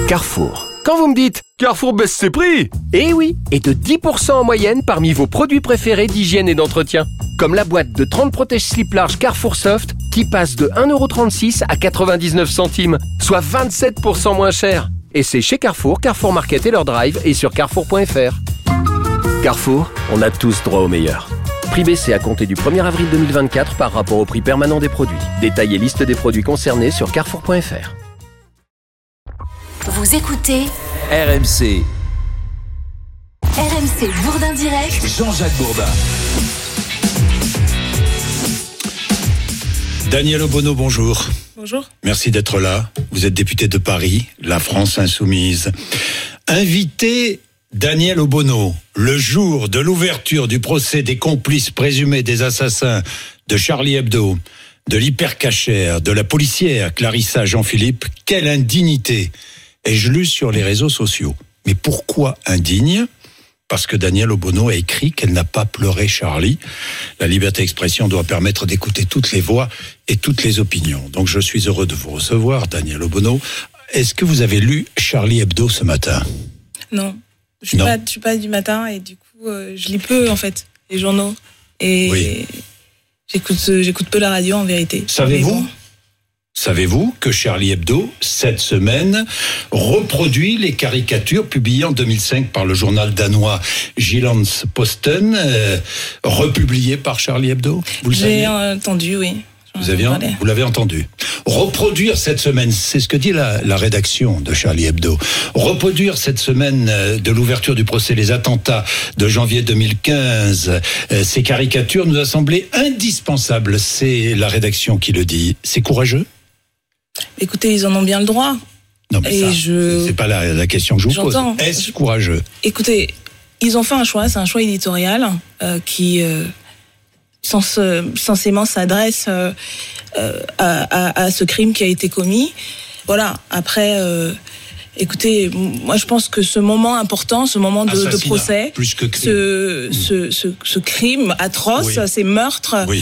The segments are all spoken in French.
Carrefour. Quand vous me dites « Carrefour baisse ses prix !» Eh oui, et de 10% en moyenne parmi vos produits préférés d'hygiène et d'entretien. Comme la boîte de 30 protège-slip large Carrefour Soft qui passe de 1,36€ à 99 centimes, soit 27% moins cher. Et c'est chez Carrefour, Carrefour Market et leur drive et sur carrefour.fr. Carrefour, on a tous droit au meilleur. Prix baissé à compter du 1er avril 2024 par rapport au prix permanent des produits. Détail et liste des produits concernés sur carrefour.fr. Vous écoutez RMC. RMC Bourdin Direct. Jean-Jacques Bourdin. Daniel Obono, bonjour. Bonjour. Merci d'être là. Vous êtes député de Paris, la France insoumise. Invité Daniel Obono, le jour de l'ouverture du procès des complices présumés des assassins de Charlie Hebdo, de l'hypercachère, de la policière Clarissa Jean-Philippe, quelle indignité ai-je lu sur les réseaux sociaux. Mais pourquoi indigne ? Parce que Daniel Obono a écrit qu'elle n'a pas pleuré Charlie. La liberté d'expression doit permettre d'écouter toutes les voix et toutes les opinions. Donc je suis heureux de vous recevoir, Daniel Obono. Est-ce que vous avez lu Charlie Hebdo ce matin ? Non. Je suis pas du matin et du coup, je lis peu en fait, les journaux. Et oui. J'écoute peu la radio en vérité. Savez-vous que Charlie Hebdo, cette semaine, reproduit les caricatures publiées en 2005 par le journal danois Jyllands-Posten, republiées par Charlie Hebdo ? J'ai entendu, oui. Vous l'avez entendu. Reproduire cette semaine, c'est ce que dit la rédaction de Charlie Hebdo. Reproduire cette semaine de l'ouverture du procès les attentats de janvier 2015, ces caricatures nous a semblé indispensables. C'est la rédaction qui le dit. C'est courageux ? Écoutez, ils en ont bien le droit. Non, mais c'est pas la question que je vous pose. Est-ce courageux ? Écoutez, ils ont fait un choix, c'est un choix éditorial qui censément s'adresse à ce crime qui a été commis. Voilà, après... Écoutez, moi je pense que ce moment important, ce moment de procès, plus que crime. Ce crime atroce, oui. Ces meurtres, oui.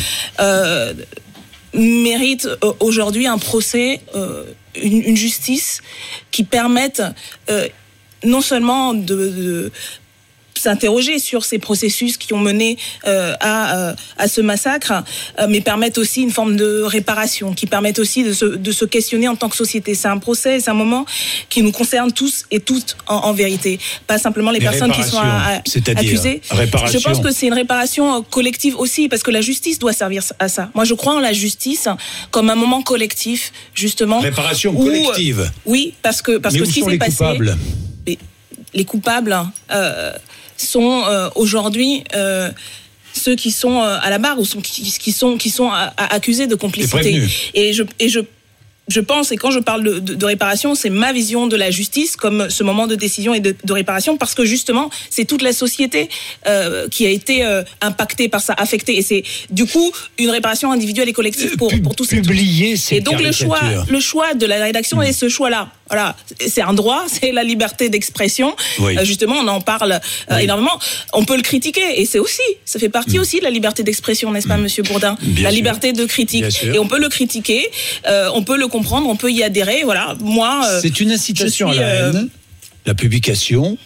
Mérite aujourd'hui un procès, une justice qui permette non seulement de s'interroger sur ces processus qui ont mené à ce massacre, mais permettent aussi une forme de réparation, qui permettent aussi de se questionner en tant que société. C'est un procès, c'est un moment qui nous concerne tous et toutes en vérité, pas simplement les personnes qui sont accusées. Réparation. Je pense que c'est une réparation collective aussi, parce que la justice doit servir à ça. Moi, je crois en la justice comme un moment collectif, justement. Réparation collective. Oui, parce que ce qui s'est passé. Coupables les coupables sont aujourd'hui ceux qui sont à la barre ou qui sont accusés de complicité. Et je pense, et quand je parle de réparation, c'est ma vision de la justice comme ce moment de décision et de réparation, parce que justement, c'est toute la société qui a été impactée par ça, affectée. Et c'est du coup une réparation individuelle et collective pour tous et tous. Et donc le choix de la rédaction est ce choix-là. Voilà, c'est un droit, c'est la liberté d'expression. Oui. Justement, on en parle énormément. On peut le critiquer, et ça fait partie aussi de la liberté d'expression, n'est-ce pas, Monsieur Bourdin ? La liberté de critique. Et on peut le critiquer, on peut le comprendre, on peut y adhérer. Voilà, moi. C'est une incitation à la haine. La publication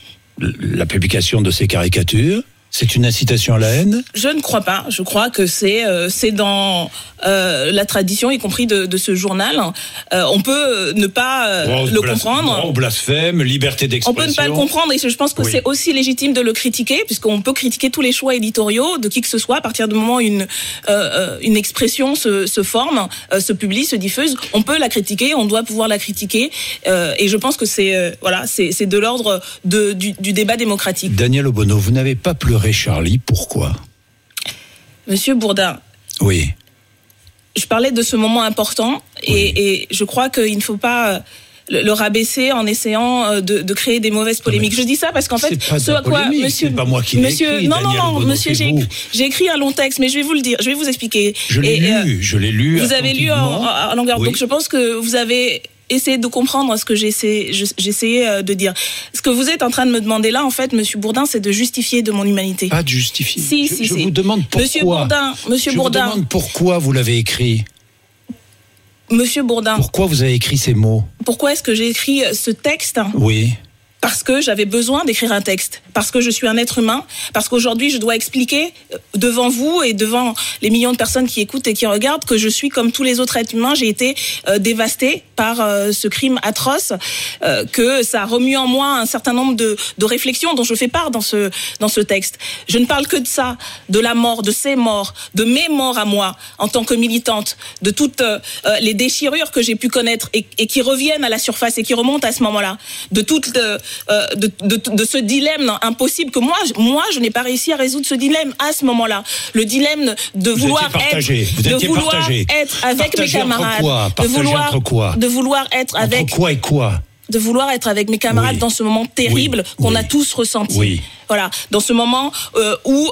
de ces caricatures. C'est une incitation à la haine ? Je ne crois pas. Je crois que c'est dans la tradition, y compris de ce journal. On peut ne pas le comprendre. Droit au blasphème, liberté d'expression. On peut ne pas le comprendre, et je pense que c'est aussi légitime de le critiquer, puisqu'on peut critiquer tous les choix éditoriaux de qui que ce soit à partir du moment où une expression se forme, se publie, se diffuse. On peut la critiquer, on doit pouvoir la critiquer, et je pense que c'est de l'ordre du débat démocratique. Daniel Obono, vous n'avez pas pleuré Charlie, pourquoi ? Monsieur Bourdin. Oui. Je parlais de ce moment important, et je crois qu'il ne faut pas le rabaisser en essayant de créer des mauvaises polémiques. Je dis ça parce qu'en fait, ce à quoi monsieur, c'est pas moi qui l'ai écrit. Non, monsieur, j'ai écrit un long texte, mais je vais vous le dire, je vais vous expliquer. Je l'ai lu. Vous avez lu en longueur. Oui. Donc je pense que vous avez essayé de comprendre ce que j'essayais de dire. Ce que vous êtes en train de me demander là, en fait, Monsieur Bourdin, c'est de justifier de mon humanité. Pas de justifier. Si. Je vous demande pourquoi. Monsieur Bourdin. Vous demande pourquoi vous l'avez écrit. Monsieur Bourdin. Pourquoi vous avez écrit ces mots ? Pourquoi est-ce que j'ai écrit ce texte ? Oui. Parce que j'avais besoin d'écrire un texte, parce que je suis un être humain, parce qu'aujourd'hui je dois expliquer devant vous et devant les millions de personnes qui écoutent et qui regardent que je suis comme tous les autres êtres humains. J'ai été dévastée par ce crime atroce, que ça a remué en moi un certain nombre de réflexions dont je fais part dans ce texte. Je ne parle que de ça, de la mort, de ces morts, de mes morts à moi en tant que militante, de toutes les déchirures que j'ai pu connaître et qui reviennent à la surface et qui remontent à ce moment-là, de toutes de ce dilemme impossible que moi je n'ai pas réussi à résoudre ce dilemme à ce moment-là. Le dilemme de vouloir être avec mes camarades, de vouloir être avec entre quoi et quoi. De vouloir être avec mes camarades dans ce moment terrible qu'on a tous ressenti. Oui. Voilà, dans ce moment où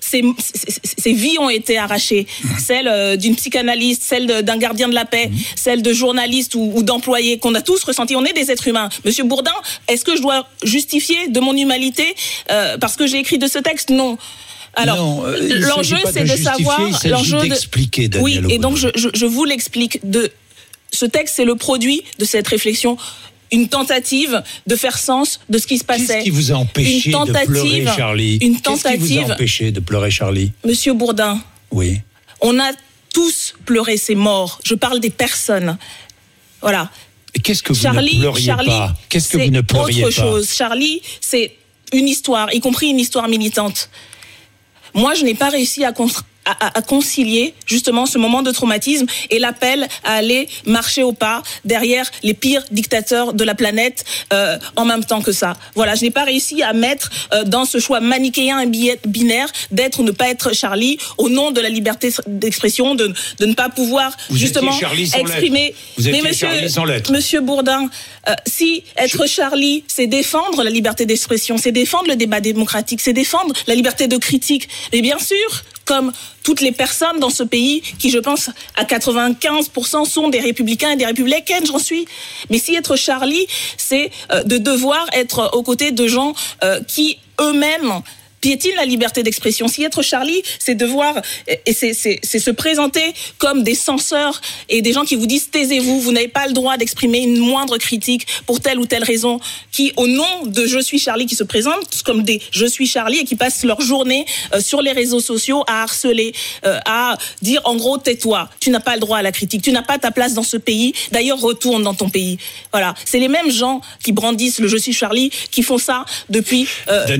ces vies ont été arrachées, celle d'une psychanalyste, celle d'un gardien de la paix, celle de journalistes ou d'employés qu'on a tous ressenti. On est des êtres humains. Monsieur Bourdin, est-ce que je dois justifier de mon humanité parce que j'ai écrit de ce texte ? Non. Alors, l'enjeu, c'est de savoir, l'enjeu d'expliquer, Daniel Obono. Oui, et donc je vous l'explique. Ce texte, c'est le produit de cette réflexion. Une tentative de faire sens de ce qui se passait. Qu'est-ce qui vous a empêché de pleurer, Charlie ? Qu'est-ce qui vous a empêché de pleurer, Charlie ? Monsieur Bourdin. Oui. On a tous pleuré ces morts. Je parle des personnes. Voilà. Et qu'est-ce que vous ne pleuriez pas ? Qu'est-ce que vous ne pleuriez pas ? C'est autre chose. Charlie, c'est une histoire, y compris une histoire militante. Moi, je n'ai pas réussi à concilier justement ce moment de traumatisme et l'appel à aller marcher au pas derrière les pires dictateurs de la planète en même temps que ça. Voilà, je n'ai pas réussi à mettre dans ce choix manichéen et binaire d'être ou ne pas être Charlie au nom de la liberté d'expression, de ne pas pouvoir justement exprimer. Vous étiez Charlie sans lettres. Monsieur Bourdin, si être Charlie, c'est défendre la liberté d'expression, c'est défendre le débat démocratique, c'est défendre la liberté de critique. Et bien sûr, comme toutes les personnes dans ce pays qui, je pense, à 95% sont des républicains et des républicaines, j'en suis. Mais si être Charlie, c'est de devoir être aux côtés de gens qui eux-mêmes piétine la liberté d'expression. Si être Charlie, c'est devoir, et c'est se présenter comme des censeurs et des gens qui vous disent taisez-vous, vous n'avez pas le droit d'exprimer une moindre critique pour telle ou telle raison, qui au nom de je suis Charlie, qui se présentent comme des je suis Charlie et qui passent leur journée sur les réseaux sociaux à harceler, à dire en gros tais-toi, tu n'as pas le droit à la critique, tu n'as pas ta place dans ce pays, d'ailleurs retourne dans ton pays. Voilà, c'est les mêmes gens qui brandissent le je suis Charlie qui font ça depuis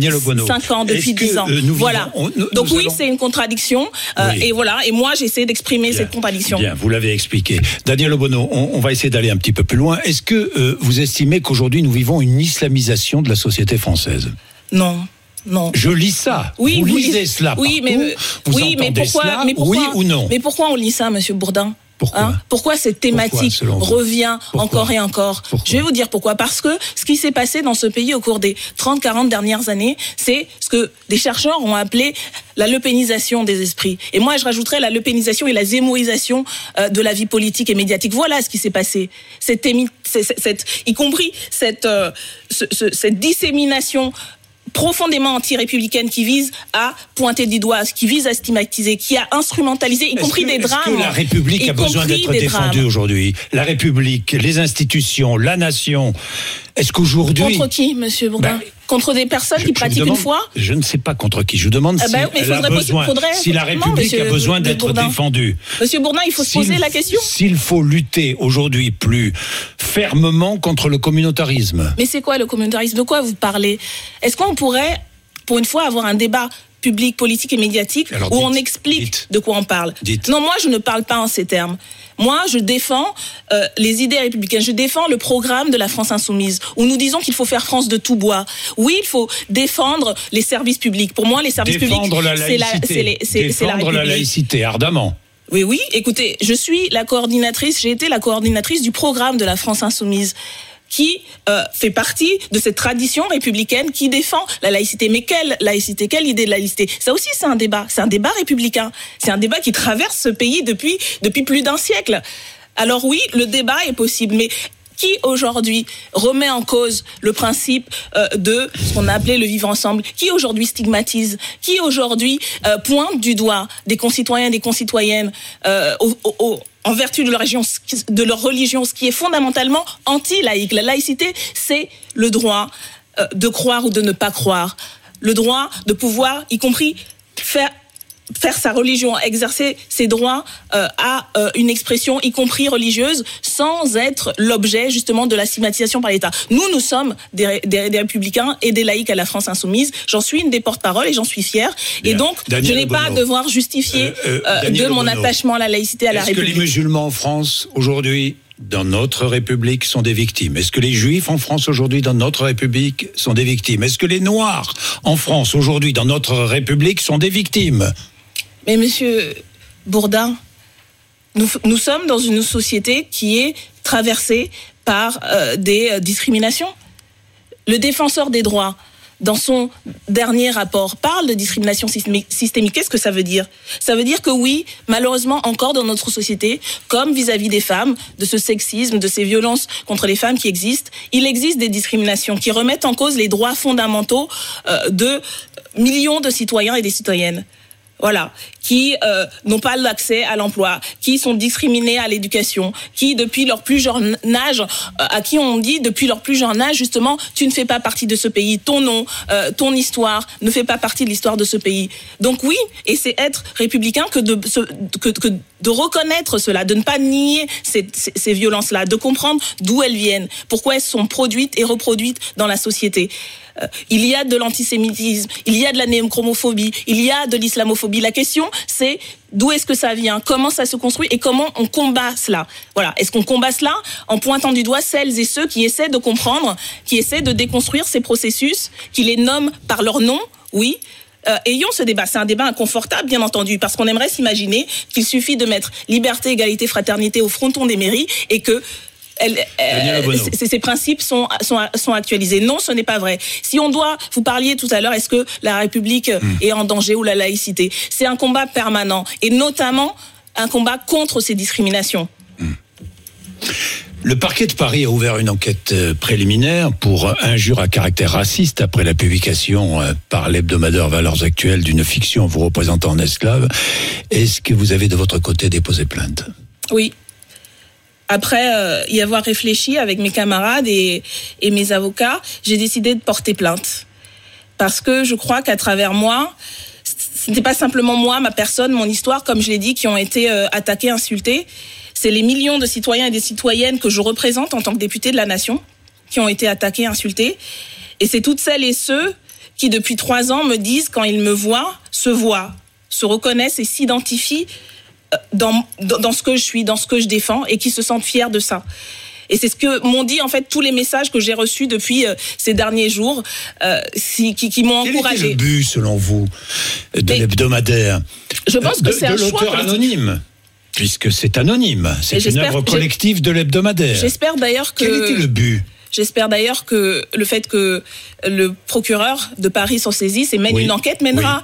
5 ans, depuis 10 ans. Voilà. Donc oui, c'est une contradiction. Oui. Et voilà. Et moi, j'essaie d'exprimer cette contradiction. Bien, vous l'avez expliqué. Daniel Obono, on va essayer d'aller un petit peu plus loin. Est-ce que vous estimez qu'aujourd'hui, nous vivons une islamisation de la société française ? Non. Non. Je lis ça. Oui, vous lisez cela partout. Vous entendez cela, oui ou non ? Mais pourquoi on lit ça, Monsieur Bourdin ? Pourquoi cette thématique revient encore et encore ? Je vais vous dire pourquoi. Parce que ce qui s'est passé dans ce pays au cours des 30-40 dernières années, c'est ce que des chercheurs ont appelé la lepénisation des esprits. Et moi, je rajouterais la lepénisation et la zémoïsation de la vie politique et médiatique. Voilà ce qui s'est passé. Y compris cette dissémination profondément anti-républicaine qui vise à pointer du doigt, qui vise à stigmatiser, qui a instrumentalisé, y compris des drames. Est-ce que la République a besoin d'être défendue aujourd'hui ? La République, les institutions, la nation. Est-ce qu'aujourd'hui... Contre qui, Monsieur Bourdin ? Contre des personnes qui pratiquent une foi ? Je ne sais pas contre qui. Je vous demande si la République a besoin d'être défendue. Monsieur Bourdin, il faut se poser la question. S'il faut lutter aujourd'hui plus fermement contre le communautarisme. Mais c'est quoi le communautarisme ? De quoi vous parlez ? Est-ce qu'on pourrait, pour une fois, avoir un débat public, politique et médiatique où on explique de quoi on parle ? Non, moi, je ne parle pas en ces termes. Moi, je défends les idées républicaines. Je défends le programme de la France insoumise, où nous disons qu'il faut faire France de tout bois. Oui, il faut défendre les services publics. Pour moi, les services publics, c'est la République. Défendre la laïcité, ardemment. Oui. Écoutez, j'ai été la coordinatrice du programme de la France insoumise, qui fait partie de cette tradition républicaine qui défend la laïcité. Mais quelle laïcité ? Quelle idée de laïcité ? Ça aussi, c'est un débat. C'est un débat républicain. C'est un débat qui traverse ce pays depuis plus d'un siècle. Alors oui, le débat est possible, mais qui aujourd'hui remet en cause le principe de ce qu'on a appelé le vivre ensemble ? Qui aujourd'hui stigmatise ? Qui aujourd'hui pointe du doigt des concitoyens et des concitoyennes en vertu de leur religion, ce qui est fondamentalement anti-laïque. La laïcité, c'est le droit de croire ou de ne pas croire, le droit de pouvoir, y compris faire sa religion, exercer ses droits à une expression, y compris religieuse, sans être l'objet justement de la stigmatisation par l'État. Nous sommes des républicains et des laïcs à la France insoumise. J'en suis une des porte-paroles et j'en suis fière. Bien. Et donc, Daniel je n'ai pas à devoir justifier de mon attachement à la laïcité, à la République. Est-ce que les musulmans en France, aujourd'hui, dans notre République, sont des victimes? Est-ce que les Juifs en France, aujourd'hui, dans notre République, sont des victimes? Est-ce que les Noirs en France, aujourd'hui, dans notre République, sont des victimes? Mais monsieur Bourdin, nous sommes dans une société qui est traversée par des discriminations. Le défenseur des droits, dans son dernier rapport, parle de discrimination systémique. Qu'est-ce que ça veut dire? Ça veut dire que oui, malheureusement, encore dans notre société, comme vis-à-vis des femmes, de ce sexisme, de ces violences contre les femmes qui existent, il existe des discriminations qui remettent en cause les droits fondamentaux de millions de citoyens et des citoyennes. Voilà, qui n'ont pas l'accès à l'emploi, qui sont discriminés à l'éducation, qui depuis leur plus jeune âge, à qui on dit depuis leur plus jeune âge justement, tu ne fais pas partie de ce pays, ton nom, ton histoire ne fait pas partie de l'histoire de ce pays. Donc oui, et c'est être républicain que de reconnaître cela, de ne pas nier ces violences-là, de comprendre d'où elles viennent, pourquoi elles sont produites et reproduites dans la société. Il y a de l'antisémitisme, il y a de la néochromophobie, il y a de l'islamophobie. La question, c'est d'où est-ce que ça vient, comment ça se construit et comment on combat cela. Voilà. Est-ce qu'on combat cela en pointant du doigt celles et ceux qui essaient de comprendre, qui essaient de déconstruire ces processus, qui les nomment par leur nom, oui. Ayons ce débat. C'est un débat inconfortable, bien entendu, parce qu'on aimerait s'imaginer qu'il suffit de mettre liberté, égalité, fraternité au fronton des mairies et que ces principes sont actualisés. Non, ce n'est pas vrai. Si on doit, vous parliez tout à l'heure, est-ce que la République est en danger ou la laïcité? C'est un combat permanent et notamment un combat contre ces discriminations. Le parquet de Paris a ouvert une enquête préliminaire pour injure à caractère raciste après la publication par l'hebdomadaire Valeurs Actuelles d'une fiction vous représentant en esclave. Est-ce que vous avez de votre côté déposé plainte? Oui. Après y avoir réfléchi avec mes camarades et mes avocats, j'ai décidé de porter plainte. Parce que je crois qu'à travers moi, ce n'était pas simplement moi, ma personne, mon histoire, comme je l'ai dit, qui ont été attaqués, insultés. C'est les millions de citoyens et des citoyennes que je représente en tant que députée de la nation qui ont été attaqués, insultés. Et c'est toutes celles et ceux qui, depuis 3 ans, me disent, quand ils me voient, se reconnaissent et s'identifient dans ce que je suis, dans ce que je défends et qui se sentent fiers de ça. Et c'est ce que m'ont dit en fait tous les messages que j'ai reçus depuis ces derniers jours qui m'ont encouragé. Quel était le but, selon vous, de l'hebdomadaire? Je pense que c'est un choix de l'auteur anonyme, puisque c'est anonyme. C'est une œuvre collective de l'hebdomadaire. J'espère d'ailleurs que... Quel était le but? J'espère d'ailleurs que le fait que le procureur de Paris s'en saisisse et mène une enquête mènera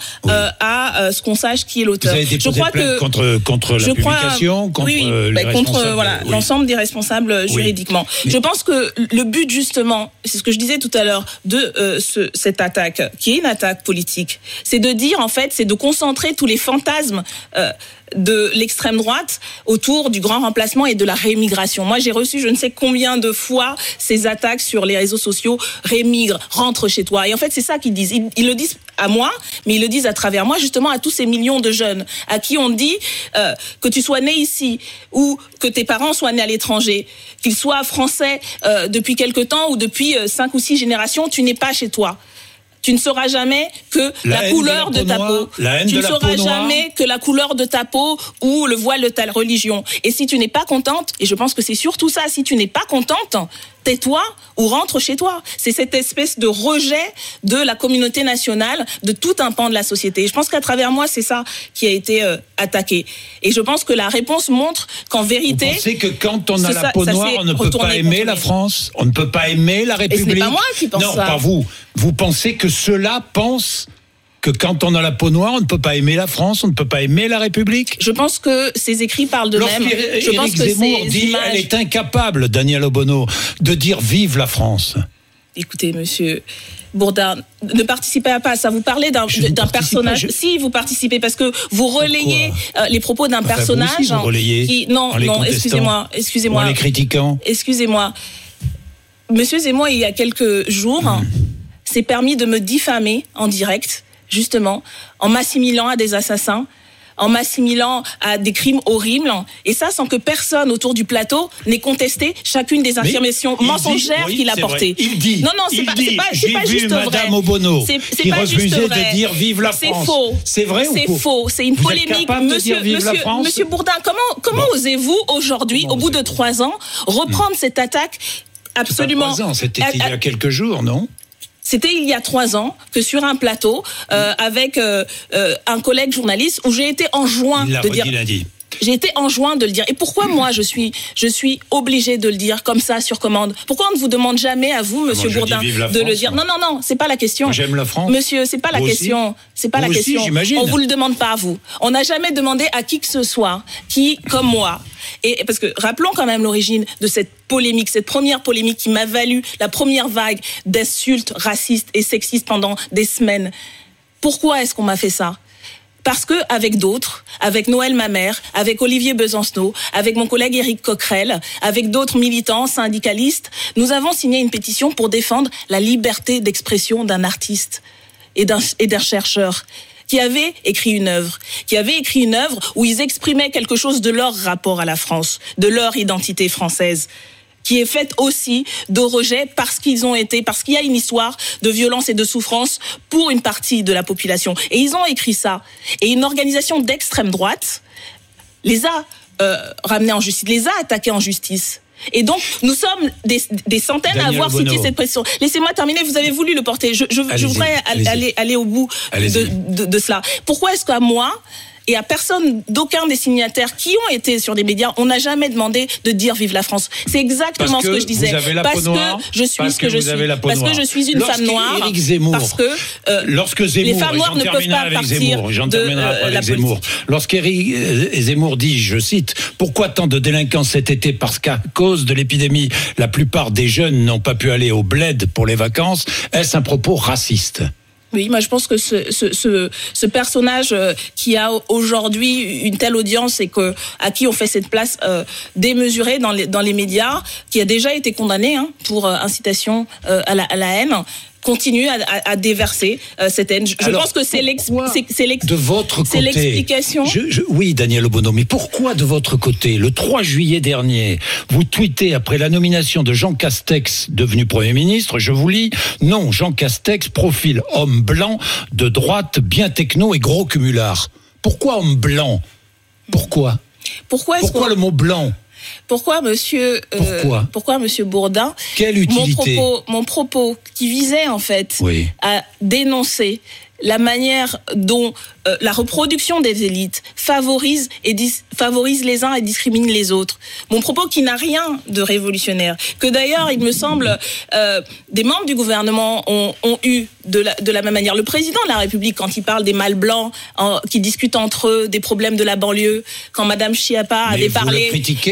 à ce qu'on sache qui est l'auteur. Vous avez déposé plainte contre la publication, contre l'ensemble des responsables juridiquement. Mais je pense que le but justement, c'est ce que je disais tout à l'heure, de cette attaque, qui est une attaque politique, c'est de dire en fait, c'est de concentrer tous les fantasmes de l'extrême droite autour du grand remplacement et de la rémigration. Moi, j'ai reçu je ne sais combien de fois ces attaques sur les réseaux sociaux, rémigre, rentre chez toi. Et en fait, c'est ça qu'ils disent. Ils le disent à moi, mais ils le disent à travers moi, justement, à tous ces millions de jeunes à qui on dit que tu sois né ici ou que tes parents soient nés à l'étranger, qu'ils soient français depuis quelque temps ou depuis 5 ou 6 générations, tu n'es pas chez toi. Tu ne sauras jamais que la couleur de ta peau. Tu ne sauras jamais que la couleur de ta peau ou le voile de ta religion. Et si tu n'es pas contente, et je pense que c'est surtout ça, si tu n'es pas contente, tais-toi ou rentre chez toi. C'est cette espèce de rejet de la communauté nationale, de tout un pan de la société. Et je pense qu'à travers moi, c'est ça qui a été attaqué. Et je pense que la réponse montre qu'en vérité... Vous pensez que quand on a la peau noire, on ne peut pas aimer la France? On ne peut pas aimer la République? Et ce n'est pas moi qui pense ça. Non, pas vous. Vous pensez que ceux-là pensent que quand on a la peau noire, on ne peut pas aimer la France, on ne peut pas aimer la République? Je pense que ces écrits parlent de même. Je pense que Zemmour dit, elle est incapable, Daniel Obono, de dire vive la France. Écoutez, monsieur Bourdin, ne participez pas à ça. Vous parlez d'un personnage. Si, vous participez parce que vous relayez les propos d'un personnage. Vous aussi, vous relayez qui... Non, excusez-moi. En les critiquant. Excusez-moi. Monsieur Zemmour, il y a quelques jours, s'est permis de me diffamer en direct, justement, en m'assimilant à des assassins, en m'assimilant à des crimes horribles, et ça sans que personne autour du plateau n'ait contesté chacune des affirmations mensongères qu'il a portées. Il dit, non, c'est pas juste vrai. Madame Obono qui refusait de dire vive la France. C'est faux. C'est vrai ou faux? C'est faux. C'est une polémique. Monsieur Bourdin, comment osez-vous aujourd'hui, au bout de 3 ans, reprendre cette attaque absolument? 3 ans, c'était il y a quelques jours, non? C'était il y a 3 ans que sur un plateau avec un collègue journaliste où j'ai été enjoint de dire. J'ai été enjoint de le dire. Et pourquoi moi je suis obligée de le dire comme ça sur commande? Pourquoi on ne vous demande jamais à vous, Monsieur Bourdin, de le dire? Non, c'est pas la question. Moi, j'aime la France. Monsieur, c'est pas la question. C'est pas la question. On vous le demande pas à vous. On n'a jamais demandé à qui que ce soit qui, comme moi. Et parce que rappelons quand même l'origine de cette polémique, cette première polémique qui m'a valu la première vague d'insultes racistes et sexistes pendant des semaines. Pourquoi est-ce qu'on m'a fait ça? Parce que avec d'autres, avec Noël Mamère, avec Olivier Besancenot, avec mon collègue Éric Coquerel, avec d'autres militants syndicalistes, nous avons signé une pétition pour défendre la liberté d'expression d'un artiste et d'un chercheur qui avait écrit une œuvre où ils exprimaient quelque chose de leur rapport à la France, de leur identité française, qui est faite aussi de rejet parce qu'il y a une histoire de violence et de souffrance pour une partie de la population. Et ils ont écrit ça. Et une organisation d'extrême droite les a ramenés en justice, les a attaqués en justice. Et donc, nous sommes des centaines à avoir soutenu cette pression. Laissez-moi terminer, vous avez voulu le porter. Je voudrais aller au bout de cela. Pourquoi est-ce qu'à moi et à personne, d'aucun des signataires qui ont été sur des médias, on n'a jamais demandé de dire vive la France. C'est exactement ce que je disais. Parce que je suis ce que je suis. Parce que je suis une femme noire. Parce que les femmes noires ne peuvent pas partir de la politique. Lorsqu'Éric Zemmour dit, je cite, pourquoi tant de délinquance cet été? Parce qu'à cause de l'épidémie, la plupart des jeunes n'ont pas pu aller au bled pour les vacances. Est-ce un propos raciste? Oui, moi je pense que ce personnage qui a aujourd'hui une telle audience et à qui on fait cette place démesurée dans les médias, qui a déjà été condamné pour incitation à la haine, continue à déverser cette haine. Je pense que c'est l'explication. Oui, Daniel Obono, mais pourquoi de votre côté, le 3 juillet dernier, vous tweetez après la nomination de Jean Castex devenu Premier ministre, je vous lis, non, Jean Castex, profil homme blanc, de droite, bien techno et gros cumulard. Pourquoi homme blanc? Pourquoi le mot blanc? Pourquoi, monsieur Bourdin? Quelle utilité? Mon propos qui visait en fait à dénoncer la manière dont la reproduction des élites favorise les uns et discrimine les autres. Mon propos qui n'a rien de révolutionnaire, que d'ailleurs, il me semble, des membres du gouvernement ont eu de la même manière. Le président de la République, quand il parle des mâles blancs qui discutent entre eux des problèmes de la banlieue, quand Madame Schiappa avait parlé,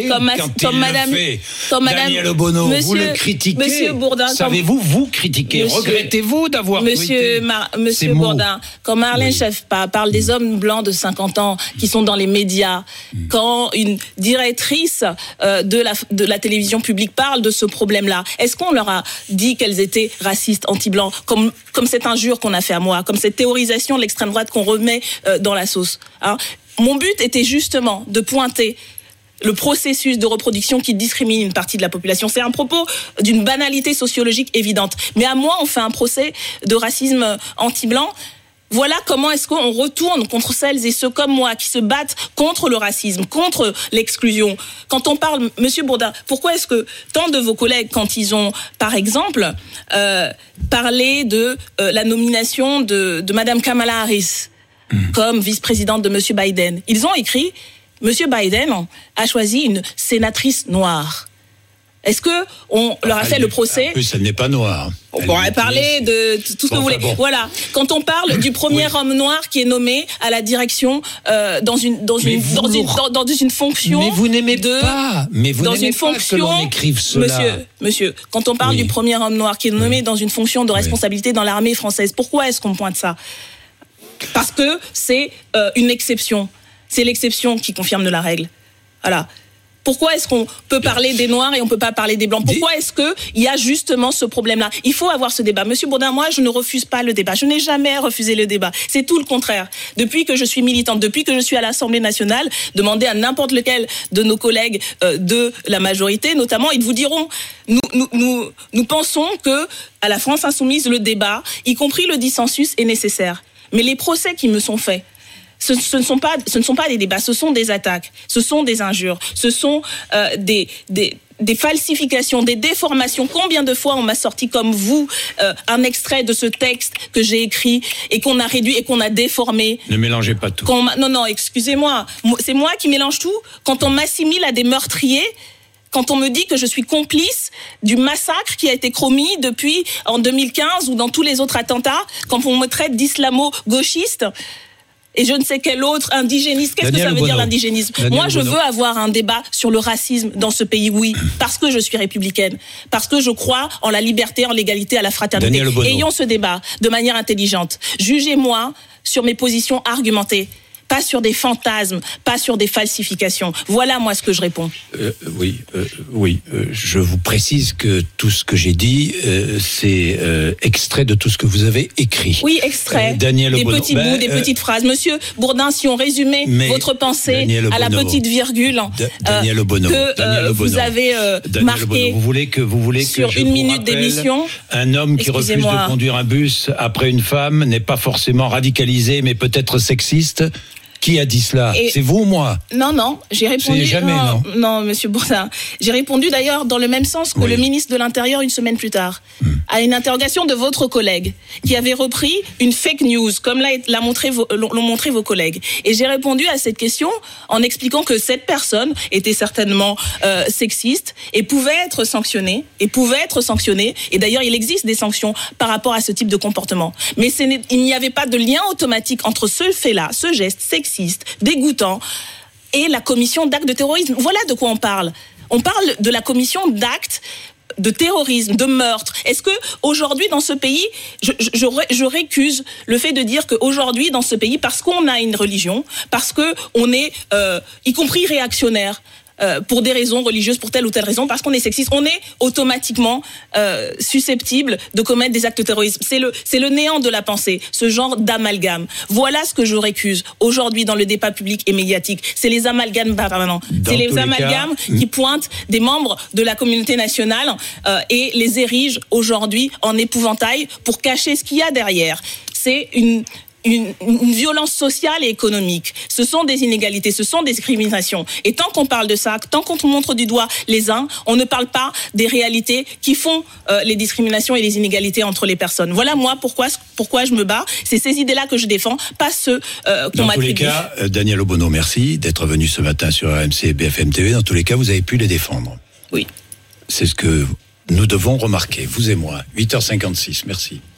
Daniel Obono, vous le critiquez. Monsieur Bourdin, savez-vous, vous critiquez. Regrettez-vous d'avoir Monsieur Bourdin, quand Marlène Schiappa parle des hommes blancs de 50 ans qui sont dans les médias, quand une directrice de la télévision publique parle de ce problème-là, est-ce qu'on leur a dit qu'elles étaient racistes, anti-blancs, comme cette injure qu'on a fait à moi, comme cette théorisation de l'extrême droite qu'on remet dans la sauce, hein? Mon but était justement de pointer le processus de reproduction qui discrimine une partie de la population. C'est un propos d'une banalité sociologique évidente. Mais à moi, on fait un procès de racisme anti-blanc. Voilà comment est-ce qu'on retourne contre celles et ceux comme moi qui se battent contre le racisme, contre l'exclusion. Quand on parle, Monsieur Bourdin, pourquoi est-ce que tant de vos collègues, quand ils ont, par exemple, parlé de la nomination de Madame Kamala Harris comme vice-présidente de Monsieur Biden, ils ont écrit Monsieur Biden a choisi une sénatrice noire. Est-ce que on leur a fait le procès? En plus, elle n'est pas noire. On pourrait parler de tout ce que vous voulez. Bon. Voilà. Quand on parle du premier homme noir qui est nommé à la direction dans une fonction. Mais vous n'aimez pas. Mais vous n'aimez pas que l'on écrive cela. Monsieur, quand on parle du premier homme noir qui est nommé dans une fonction de responsabilité dans l'armée française, pourquoi est-ce qu'on pointe ça ? Parce que c'est une exception. C'est l'exception qui confirme la règle. Voilà. Pourquoi est-ce qu'on peut parler des Noirs et on ne peut pas parler des Blancs ? Pourquoi est-ce qu'il y a justement ce problème-là ? Il faut avoir ce débat. Monsieur Bourdin, moi, je ne refuse pas le débat. Je n'ai jamais refusé le débat. C'est tout le contraire. Depuis que je suis militante, depuis que je suis à l'Assemblée nationale, demandez à n'importe lequel de nos collègues de la majorité, notamment, ils vous diront, nous pensons que à la France insoumise, le débat, y compris le dissensus, est nécessaire. Mais les procès qui me sont faits, ce ne sont pas des débats, ce sont des attaques, ce sont des injures, ce sont des falsifications, des déformations. Combien de fois on m'a sorti comme vous un extrait de ce texte que j'ai écrit et qu'on a réduit et qu'on a déformé. Ne mélangez pas tout. Non, excusez-moi, c'est moi qui mélange tout. Quand on m'assimile à des meurtriers, quand on me dit que je suis complice du massacre qui a été commis depuis en 2015 ou dans tous les autres attentats, quand on me traite d'islamo-gauchiste, et je ne sais quel autre indigéniste. Qu'est-ce que ça veut dire l'indigénisme ? Moi, je veux avoir un débat sur le racisme dans ce pays, oui, parce que je suis républicaine, parce que je crois en la liberté, en l'égalité, à la fraternité. Ayons ce débat de manière intelligente. Jugez-moi sur mes positions argumentées, pas sur des fantasmes, pas sur des falsifications. Voilà, moi, ce que je réponds. Je vous précise que tout ce que j'ai dit, c'est extrait de tout ce que vous avez écrit. Oui, extrait. Daniel Obono. Des petits bouts, des petites phrases. Monsieur Bourdin, si on résumait votre pensée à la petite virgule Daniel Obono. Vous avez marqué vous voulez que sur une minute d'émission. Un homme qui refuse de conduire un bus après une femme n'est pas forcément radicalisé, mais peut-être sexiste. Qui a dit cela ? C'est vous ou moi ? Non, j'ai répondu. Non, monsieur Bourdin. J'ai répondu d'ailleurs dans le même sens que le ministre de l'Intérieur une semaine plus tard, à une interrogation de votre collègue, qui avait repris une fake news, comme l'ont montré vos collègues. Et j'ai répondu à cette question en expliquant que cette personne était certainement sexiste et pouvait être sanctionnée. Et d'ailleurs, il existe des sanctions par rapport à ce type de comportement. Mais il n'y avait pas de lien automatique entre ce fait-là, ce geste sexiste, dégoûtant, et la commission d'actes de terrorisme. Voilà de quoi on parle. On parle de la commission d'actes de terrorisme, de meurtre. Est-ce que aujourd'hui dans ce pays, je récuse le fait de dire qu'aujourd'hui dans ce pays, parce qu'on a une religion, parce que on est, y compris réactionnaire, pour des raisons religieuses, pour telle ou telle raison, parce qu'on est sexiste, on est automatiquement susceptible de commettre des actes de terrorisme. C'est le néant de la pensée, ce genre d'amalgame. Voilà ce que je récuse aujourd'hui dans le débat public et médiatique. C'est les amalgames permanents. C'est les amalgames qui pointent des membres de la communauté nationale et les érigent aujourd'hui en épouvantail pour cacher ce qu'il y a derrière. C'est une violence sociale et économique. Ce sont des inégalités, ce sont des discriminations. Et tant qu'on parle de ça, tant qu'on montre du doigt les uns, on ne parle pas des réalités qui font les discriminations et les inégalités entre les personnes. Voilà moi pourquoi je me bats. C'est ces idées-là que je défends, pas ceux qu'on m'attribue. Dans tous les cas, Daniel Obono, merci d'être venu ce matin sur RMC et BFM TV. Dans tous les cas, vous avez pu les défendre. Oui. C'est ce que nous devons remarquer, vous et moi. 8h56, merci.